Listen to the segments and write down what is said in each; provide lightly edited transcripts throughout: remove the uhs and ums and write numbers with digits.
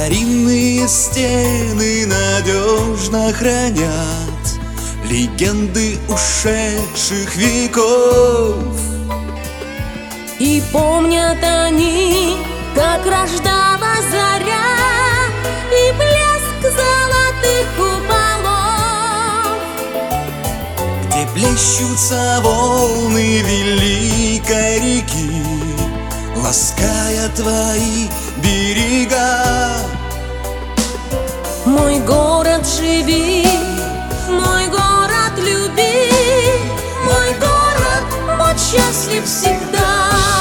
Старинные стены надежно хранят легенды ушедших веков. И помнят они, как рождалась заря и блеск золотых куполов, где плещутся волны великой реки, лаская твои берега. Мой город, живи, мой город, люби, мой город, будь счастлив всегда.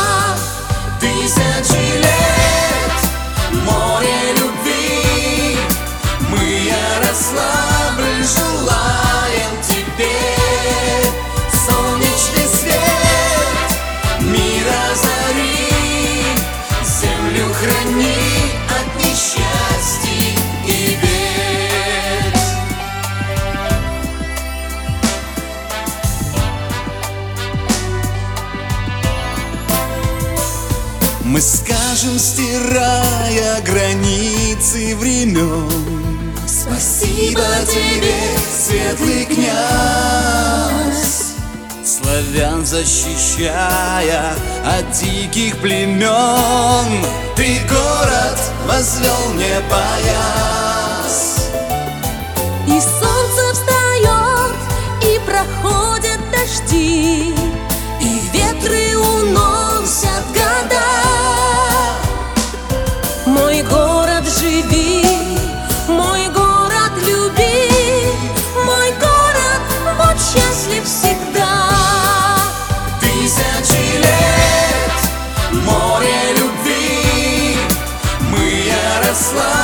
Тысячи лет, море любви, мы, Ярославль, желаем тебе. Солнечный свет мира зари, землю храни от несчастий и бед. Мы скажем, стирая границы времен: спасибо тебе, светлый князь, славян защищая от диких племен. Ты, город, возвел мне пояс. И солнце встает, и проходят дожди, и ветры уносят года. Мой город, живи, мой город, люби, мой город, будь счастлив всегда. Тысячи лет, море любви, мы, Ярославль,